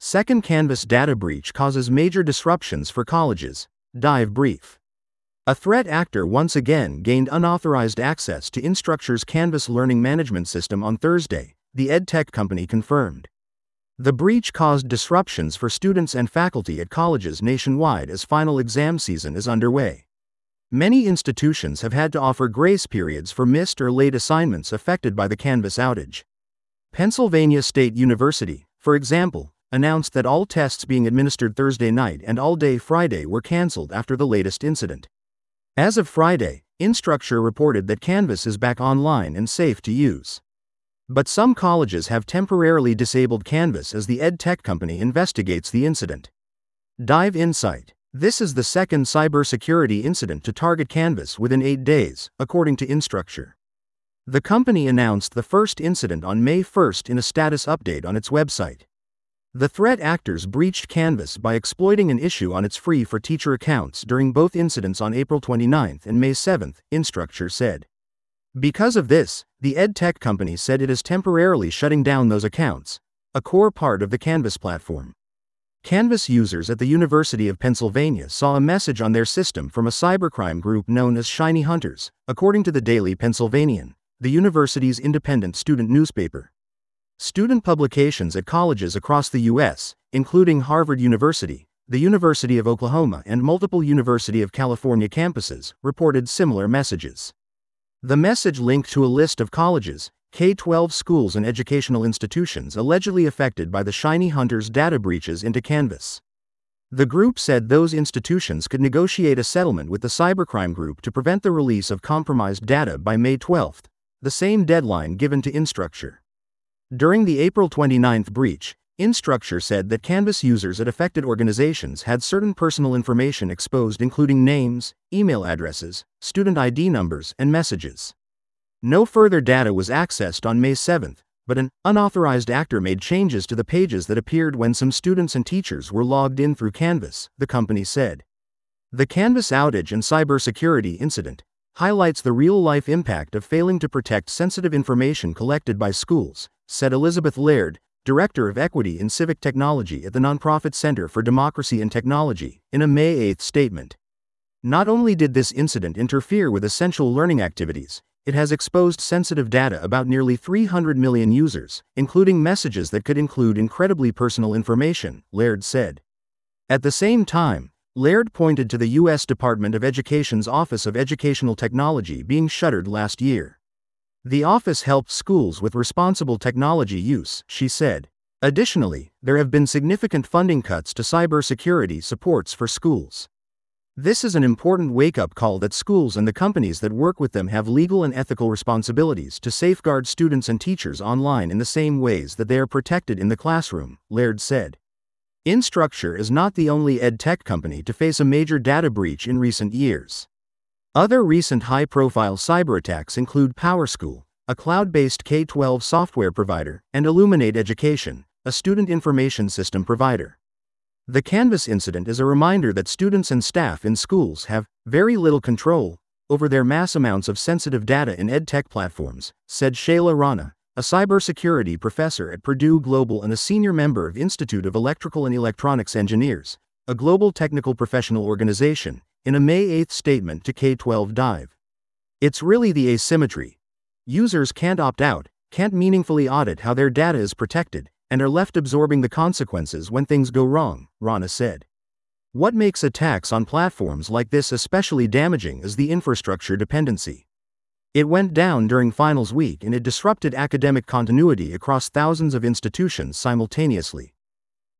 Second Canvas data breach causes major disruptions for colleges. Dive brief. A threat actor once again gained unauthorized access to Instructure's Canvas learning management system on Thursday, the edtech company confirmed. The breach caused disruptions for students and faculty at colleges nationwide as final exam season is underway. Many institutions have had to offer grace periods for missed or late assignments affected by the Canvas outage. Pennsylvania State University, for example, announced that all tests being administered Thursday night and all day Friday were canceled after the latest incident. As of Friday, Instructure reported that Canvas is back online and safe to use. But some colleges have temporarily disabled Canvas as the edtech company investigates the incident. Dive Insight. This is the second cybersecurity incident to target Canvas within 8 days, according to Instructure. The company announced the first incident on May 1 in a status update on its website. The threat actors breached Canvas by exploiting an issue on its free-for-teacher accounts during both incidents on April 29 and May 7, Instructure said. Because of this, the edtech company said it is temporarily shutting down those accounts, a core part of the Canvas platform. Canvas users at the University of Pennsylvania saw a message on their system from a cybercrime group known as Shiny Hunters, according to the Daily Pennsylvanian, the university's independent student newspaper. Student publications at colleges across the U.S., including Harvard University, the University of Oklahoma, and multiple University of California campuses, reported similar messages. The message linked to a list of colleges, K-12 schools and educational institutions allegedly affected by the Shiny Hunters data breaches into Canvas. The group said those institutions could negotiate a settlement with the cybercrime group to prevent the release of compromised data by May 12, the same deadline given to Instructure. During the April 29 breach, Instructure said that Canvas users at affected organizations had certain personal information exposed, including names, email addresses, student ID numbers, and messages. No further data was accessed on May 7, but an unauthorized actor made changes to the pages that appeared when some students and teachers were logged in through Canvas, the company said. The Canvas outage and cybersecurity incident highlights the real-life impact of failing to protect sensitive information collected by schools, said Elizabeth Laird, Director of Equity in Civic Technology at the nonprofit Center for Democracy and Technology, in a May 8 statement. Not only did this incident interfere with essential learning activities, it has exposed sensitive data about nearly 300 million users, including messages that could include incredibly personal information, Laird said. At the same time, Laird pointed to the U.S. Department of Education's Office of Educational Technology being shuttered last year. The office helped schools with responsible technology use, she said. Additionally, there have been significant funding cuts to cybersecurity supports for schools. This is an important wake-up call that schools and the companies that work with them have legal and ethical responsibilities to safeguard students and teachers online in the same ways that they are protected in the classroom, Laird said. Instructure is not the only edtech company to face a major data breach in recent years. Other recent high-profile cyberattacks include PowerSchool, a cloud-based K-12 software provider, and Illuminate Education, a student information system provider. The Canvas incident is a reminder that students and staff in schools have very little control over their mass amounts of sensitive data in edtech platforms, said Shayla Rana, a cybersecurity professor at Purdue Global and a senior member of Institute of Electrical and Electronics Engineers, a global technical professional organization, in a May 8 statement to K-12 Dive. It's really the asymmetry. Users can't opt out, can't meaningfully audit how their data is protected, and are left absorbing the consequences when things go wrong, Rana said. What makes attacks on platforms like this especially damaging is the infrastructure dependency. It went down during finals week and it disrupted academic continuity across thousands of institutions simultaneously.